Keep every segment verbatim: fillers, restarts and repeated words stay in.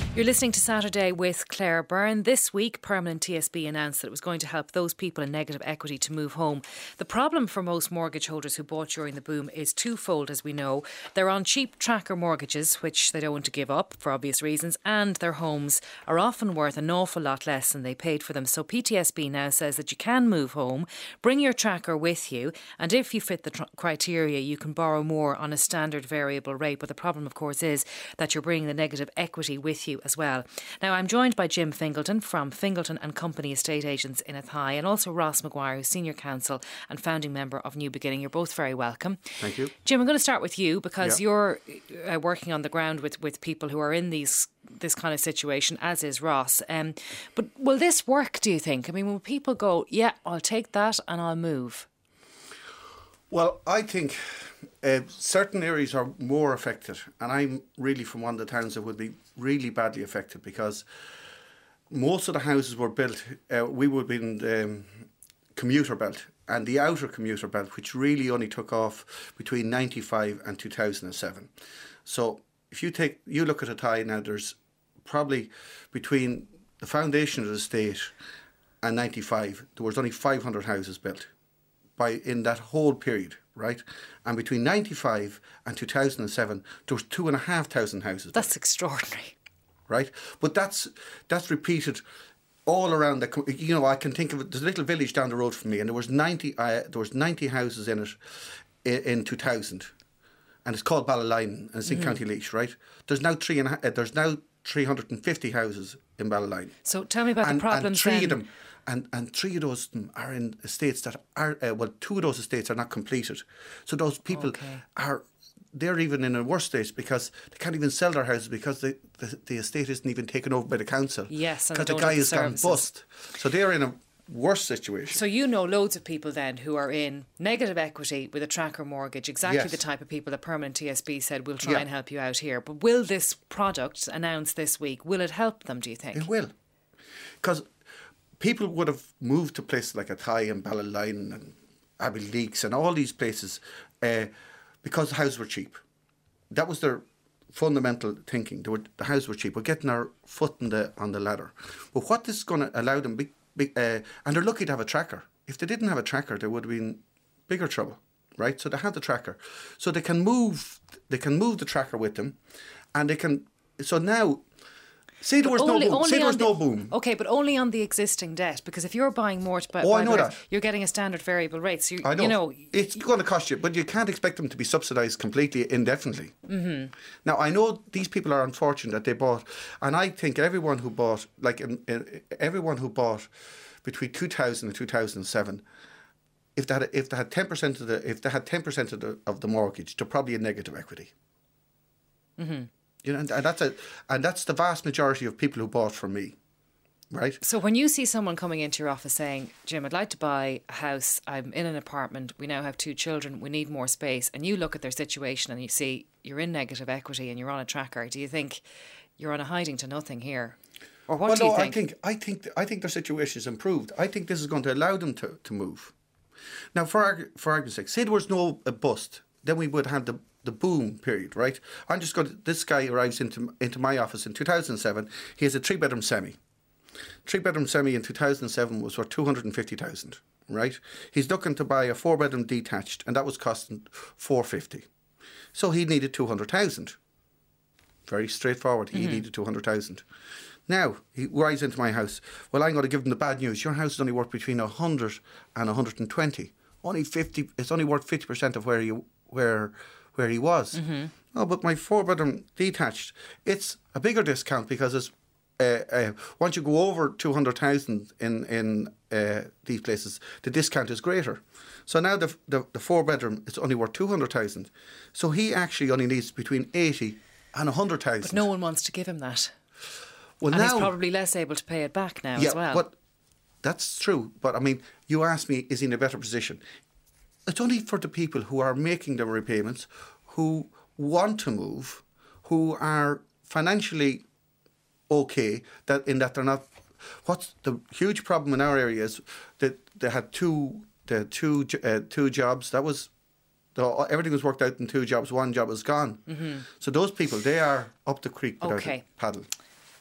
You're listening to Saturday with Claire Byrne. This week, Permanent T S B announced that it was going to help those people in negative equity to move home. The problem for most mortgage holders who bought during the boom is twofold, as we know. They're on cheap tracker mortgages, which they don't want to give up for obvious reasons, and their homes are often worth an awful lot less than they paid for them. So P T S B now says that you can move home, bring your tracker with you, and if you fit the tr- criteria, you can borrow more on a standard variable rate. But the problem, of course, is that you're bringing the negative equity with you as well. Now, I'm joined by Jim Fingleton from Fingleton and Company Estate Agents in Athy, and also Ross Maguire, who's Senior Counsel and founding member of New Beginning. You're both very welcome. Thank you. Jim, I'm going to start with you because yeah. you're uh, working on the ground with, with people who are in these this kind of situation, as is Ross. Um, but will this work, do you think? I mean, will people go, yeah, I'll take that and I'll move? Well, I think uh, certain areas are more affected, and I'm really from one of the towns that would be really badly affected because most of the houses were built, uh, we would be in the um, commuter belt, and the outer commuter belt, which really only took off between ninety-five and two thousand seven. So if you take, you look at Athy now, there's probably between the foundation of the estate and ninety-five, there was only five hundred houses built. By in that whole period, right? And between ninety-five and two thousand seven, there was two and a half thousand houses. That's extraordinary, right? But that's that's repeated all around the. You know, I can think of it. There's a little village down the road from me, and there was ninety. Uh, there was ninety houses in it in, in two thousand, and it's called Ballylinen, and it's in mm. County Laois, right? There's now three and a, uh, there's now three hundred and fifty houses in Ballylinen. So tell me about and, the problems. And three then. of them. And and three of those are in estates that are, uh, well, two of those estates are not completed. So those people okay. are, they're even in a worse state because they can't even sell their houses because the, the, the estate isn't even taken over by the council. Yes, and because the guy has gone bust. So they're in a worse situation. So you know loads of people then who are in negative equity with a tracker mortgage, exactly yes. the type of people that Permanent T S B said, we'll try yeah. and help you out here. But will this product announced this week, will it help them, do you think? It will. Because people would have moved to places like Athy and Ballylinen and Abbeyleix and all these places uh, because the houses were cheap. That was their fundamental thinking. They were, the houses were cheap. We're getting our foot in the, on the ladder. But what this is going to allow them, be, be, uh, and they're lucky to have a tracker. If they didn't have a tracker, there would have been bigger trouble, right? So they have the tracker. So they can move, they can move the tracker with them, and they can, so now, See, there was only, no boom. See, there was the, no boom. Okay, but only on the existing debt, because if you're buying more to buy, oh, buy I know direct, that. you're getting a standard variable rate. So you, I know. you know it's going to cost you, but you can't expect them to be subsidised completely indefinitely. Mm-hmm. Now, I know these people are unfortunate that they bought, and I think everyone who bought, like in, in, everyone who bought between two thousand and two thousand seven, if they had if they had ten percent of the if they had ten percent of the of the mortgage, they're probably in negative equity. Mm-hmm. You know, and, and that's a and that's the vast majority of people who bought from me, right? So when you see someone coming into your office saying, "Jim, I'd like to buy a house. I'm in an apartment. We now have two children. We need more space," and you look at their situation and you see you're in negative equity and you're on a tracker, do you think you're on a hiding to nothing here, or what well, do you no, think? I think I think I think their situation is improved. I think this is going to allow them to, to move. Now, for for argument's sake, say there was no a bust, then we would have the. the boom period, right? I'm just going to, this guy arrives into into my office in two thousand seven. He has a three bedroom semi. Three bedroom semi in two thousand seven was worth two hundred fifty thousand, right? He's looking to buy a four bedroom detached, and that was costing four hundred fifty. So he needed two hundred thousand. Very straightforward. He mm-hmm. needed two hundred thousand. Now, he rides into my house. Well, I'm going to give him the bad news. Your house is only worth between one hundred and one hundred twenty. Only fifty, it's only worth fifty percent of where you, where, where he was. Mm-hmm. Oh, but my four bedroom detached, it's a bigger discount because it's, uh, uh, once you go over two hundred thousand in, in uh, these places, the discount is greater. So now the, the, the four bedroom, it's only worth two hundred thousand. So he actually only needs between eighty and one hundred thousand. But no one wants to give him that. Well, and now, he's probably less able to pay it back now yeah, as well. But that's true. But I mean, you asked me, is he in a better position? It's only for the people who are making the repayments, who want to move, who are financially okay, that in that they're not. What's the huge problem in our area is that they had two, they had two, uh, two jobs. That was the, everything was worked out in two jobs. One job was gone. Mm-hmm. So those people, they are up the creek without okay. a paddle.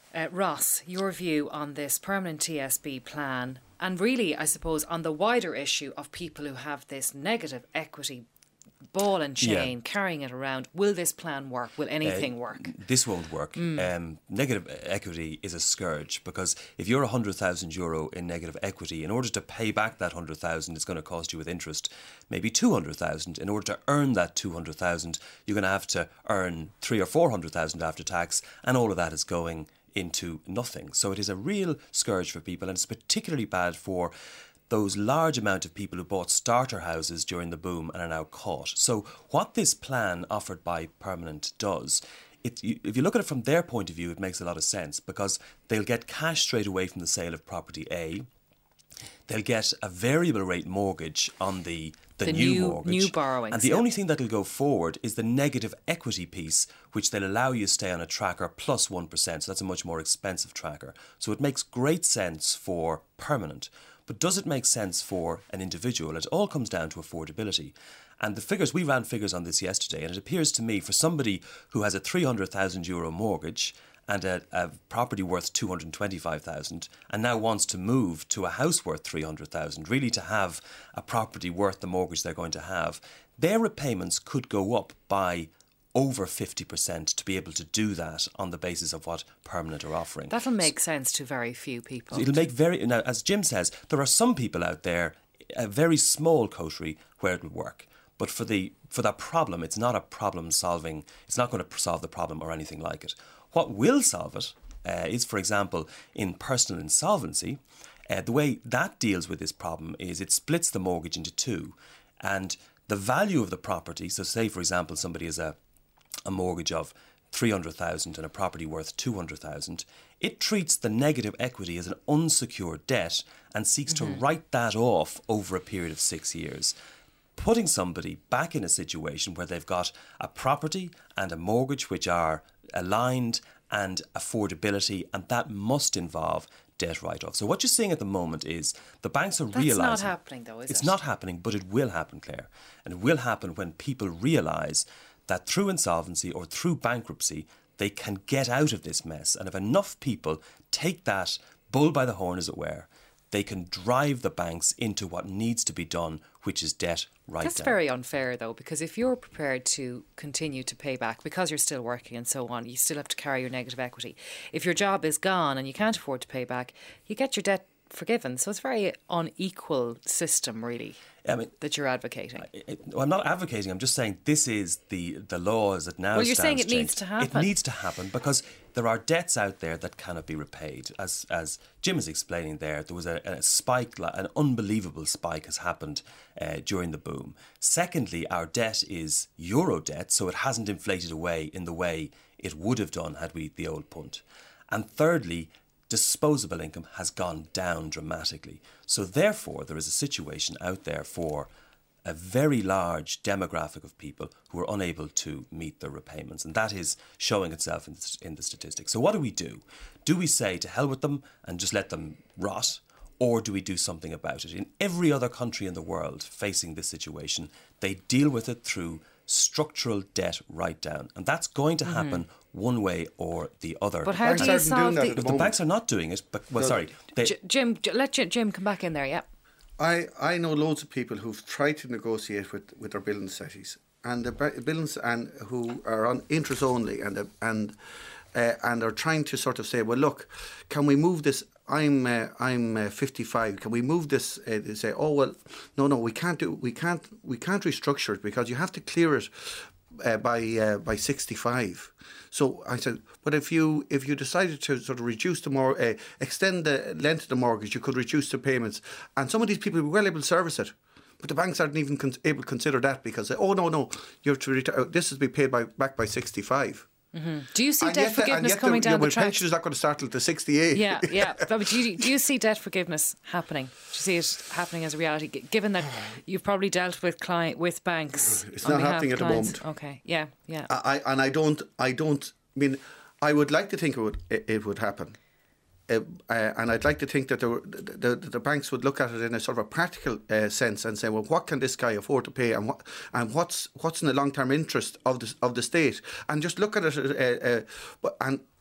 Uh, Ross, your view on this permanent T S B plan, and really, I suppose, on the wider issue of people who have this negative equity ball and chain, yeah. carrying it around. Will this plan work? Will anything uh, work? This won't work. Mm. Um, negative equity is a scourge, because if you're one hundred thousand euro in negative equity, in order to pay back that one hundred thousand, it's going to cost you with interest maybe two hundred thousand. In order to earn that two hundred thousand, you're going to have to earn three or four hundred thousand after tax, and all of that is going into nothing. So it is a real scourge for people, and it's particularly bad for those large amount of people who bought starter houses during the boom and are now caught. So what this plan offered by Permanent does, it, if you look at it from their point of view, it makes a lot of sense, because they'll get cash straight away from the sale of property A. They'll get a variable rate mortgage on the, the, the new, new mortgage. New borrowings. And the yeah. only thing that'll go forward is the negative equity piece, which they'll allow you to stay on a tracker plus one percent. So that's a much more expensive tracker. So it makes great sense for Permanent. But does it make sense for an individual? It all comes down to affordability. And the figures, we ran figures on this yesterday, and it appears to me for somebody who has a three hundred thousand euro mortgage and a, a property worth two hundred twenty-five thousand and now wants to move to a house worth three hundred thousand, really to have a property worth the mortgage they're going to have, their repayments could go up by over fifty percent to be able to do that on the basis of what Permanent are offering. That'll make so, sense to very few people. It'll make very... Now, as Jim says, there are some people out there, a very small coterie, where it will work. But for the for that problem, it's not a problem solving... It's not going to solve the problem or anything like it. What will solve it uh, is, for example, in personal insolvency, uh, the way that deals with this problem is it splits the mortgage into two. And the value of the property... So say, for example, somebody has a a mortgage of three hundred thousand and a property worth two hundred thousand, it treats the negative equity as an unsecured debt and seeks mm-hmm. to write that off over a period of six years, putting somebody back in a situation where they've got a property and a mortgage which are aligned and affordability, and that must involve debt write-off. So what you're seeing at the moment is the banks are That's realising... That's not happening though, is it's it? It's not happening, but it will happen, Claire. And it will happen when people realise that through insolvency or through bankruptcy, they can get out of this mess. And if enough people take that bull by the horn, as it were, they can drive the banks into what needs to be done, which is debt write-down. That's very unfair, though, because if you're prepared to continue to pay back because you're still working and so on, you still have to carry your negative equity. If your job is gone and you can't afford to pay back, you get your debt forgiven. So it's a very unequal system, really, I mean, that you're advocating. It, it, well, I'm not advocating. I'm just saying this is the, the law as it now Well, you're saying it changed. needs to happen. It needs to happen because there are debts out there that cannot be repaid. As as Jim is explaining there, there was a, a spike, an unbelievable spike has happened uh, during the boom. Secondly, our debt is euro debt, so it hasn't inflated away in the way it would have done had we the old punt. And thirdly, disposable income has gone down dramatically. So therefore, there is a situation out there for a very large demographic of people who are unable to meet their repayments. And that is showing itself in the, in the statistics. So what do we do? Do we say to hell with them and just let them rot? Or do we do something about it? In every other country in the world facing this situation, they deal with it through structural debt write-down. And that's going to happen mm-hmm. one way or the other. But how do you solve the... The, the banks are not doing it. But, well, no. sorry. They, J- Jim, let Jim come back in there, yeah. I, I know loads of people who've tried to negotiate with, with their building societies and the buildings and who are on interest only and and uh, and are trying to sort of say, well, look, can we move this? I'm uh, I'm uh, fifty-five. Can we move this? Uh, they say, oh well, no, no, we can't do. We can't. We can't restructure it because you have to clear it uh, by uh, by sixty-five. So I said, but if you if you decided to sort of reduce the more uh, extend the length of the mortgage, you could reduce the payments, and some of these people will well able to service it. But the banks aren't even con- able to consider that because they, oh no no, you have to retire. This is to be paid by back by sixty-five. Mm-hmm. Do you see and debt forgiveness the, coming the, down yeah, the well, track? pension is not going to start till the sixty-eight. Yeah, yeah. But do you, do you see debt forgiveness happening? Do you see it happening as a reality? Given that you've probably dealt with client with banks, it's on not behalf happening of at clients. the moment. Okay, yeah, yeah. I, I and I don't, I don't. I mean, I would like to think it would, it, it would happen. Uh, uh, and I'd like to think that the, the, the, the banks would look at it in a sort of a practical uh, sense and say, well, what can this guy afford to pay, and what and what's what's in the long term interest of the of the state, and just look at it. Uh, uh, but and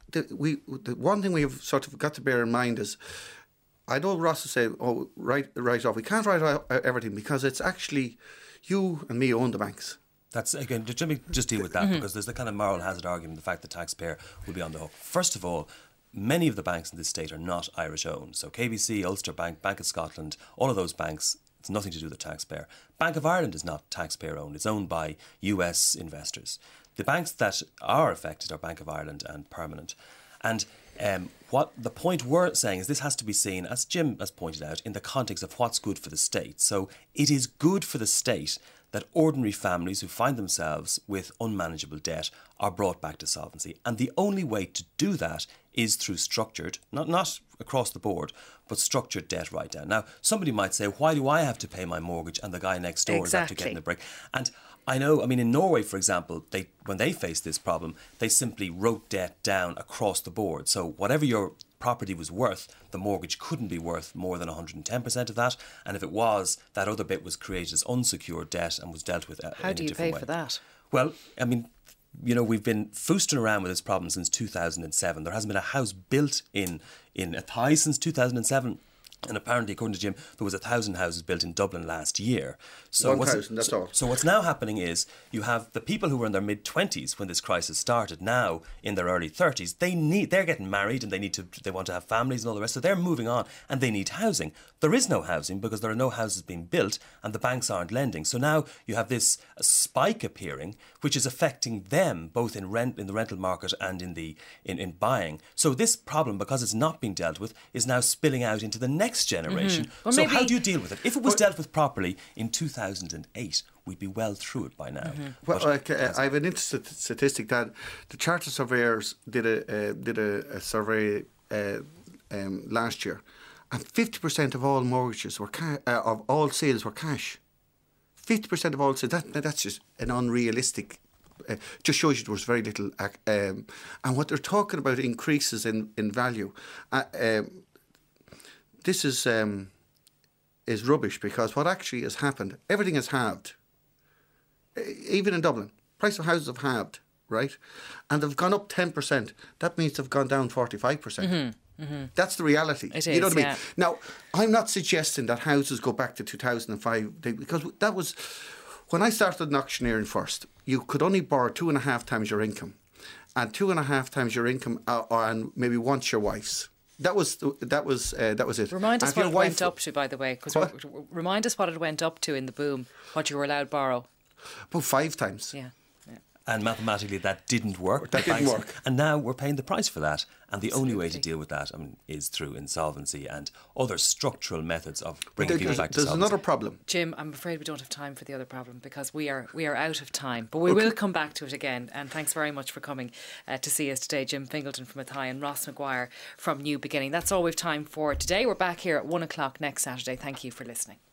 the, we the one thing we have sort of got to bear in mind is, I know Ross is saying, oh, write, write off. We can't write off everything because it's actually you and me own the banks. That's, again, let me just deal with that, mm-hmm. because there's the kind of moral hazard argument, the fact the taxpayer will be on the hook. First of all, many of the banks in this state are not Irish owned. So K B C, Ulster Bank, Bank of Scotland, all of those banks, it's nothing to do with the taxpayer. Bank of Ireland is not taxpayer owned. It's owned by U S investors. The banks that are affected are Bank of Ireland and Permanent. And um, what the point we're saying is this has to be seen, as Jim has pointed out, in the context of what's good for the state. So it is good for the state that ordinary families who find themselves with unmanageable debt are brought back to solvency. And the only way to do that is through structured, not, not across the board, but structured debt write-down. Now, somebody might say, why do I have to pay my mortgage and the guy next door exactly. is after getting the break? And I know, I mean, in Norway, for example, they when they faced this problem, they simply wrote debt down across the board. So whatever your property was worth, the mortgage couldn't be worth more than one hundred ten percent of that. And if it was, that other bit was created as unsecured debt and was dealt with uh, How in do a you different pay way. for that? Well, I mean, you know, we've been foosting around with this problem since two thousand seven. There hasn't been a house built in, in Athy since two thousand seven. And apparently, according to Jim, there was a thousand houses built in Dublin last year. So One what's, thousand, that's so, all. So what's now happening is you have the people who were in their mid-twenties when this crisis started, now in their early thirties. They need, they're getting married and they need to, they want to have families and all the rest. So they're moving on and they need housing. There is no housing because there are no houses being built and the banks aren't lending. So now you have this spike appearing, which is affecting them both in rent, in the rental market and in the in, in buying. So this problem, because it's not being dealt with, is now spilling out into the next generation. Mm-hmm. Well, so maybe... how do you deal with it? If it was dealt with properly in two thousand eight, we'd be well through it by now. Mm-hmm. Well, like, uh, I have an interesting statistic that the Chartered Surveyors did a uh, did a, a survey uh, um, last year, and fifty percent of all mortgages were ca- uh, of all sales were cash. Fifty percent of all sales. That, that's just an unrealistic. Uh, just shows you there was very little. Uh, um, and what they're talking about increases in in value. Uh, um, this is. Um, is rubbish because what actually has happened, everything has halved. Even in Dublin, price of houses have halved, right? And they've gone up ten percent. That means they've gone down forty-five percent. Mm-hmm, mm-hmm. That's the reality. It you is, know what I mean? yeah. Now, I'm not suggesting that houses go back to two thousand five because that was, when I started in auctioneering first, you could only borrow two and a half times your income. And two and a half times your income uh, and maybe once your wife's. That was that was uh, that was it. Remind us and what your it wife, went up to, by the way, because remind us what it went up to in the boom, what you were allowed to borrow. About five times. Yeah. yeah. And mathematically, that didn't work. That didn't work. And now we're paying the price for that. And the Absolutely. only way to deal with that I mean, is through insolvency and other structural methods of bringing there, people back to there's solvency. another problem. Jim, I'm afraid we don't have time for the other problem because we are we are out of time. But we okay. will come back to it again. And thanks very much for coming uh, to see us today. Jim Fingleton from Athy and Ross Maguire from New Beginning. That's all we've time for today. We're back here at one o'clock next Saturday. Thank you for listening.